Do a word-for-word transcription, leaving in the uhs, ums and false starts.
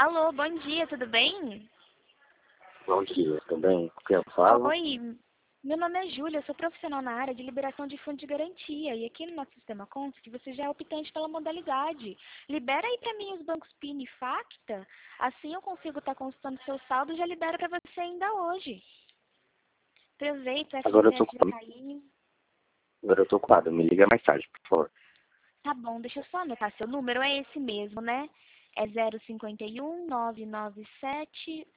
Alô, bom dia, tudo bem? Bom dia, tudo bem? Com quem eu falo? Oi, meu nome é Júlia, eu sou profissional na área de liberação de fundo de garantia e aqui no nosso sistema consta que você já é optante pela modalidade. Libera aí para mim os bancos P I N e Facta, assim eu consigo estar consultando seu saldo e já libero para você ainda hoje. Aproveita, o Agora eu tô F G T já ocupado. caiu. Agora eu tô ocupado. Me liga mais tarde, por favor. Tá bom, deixa eu só anotar seu número, é esse mesmo, né? É zero cinquenta e um, nove nove sete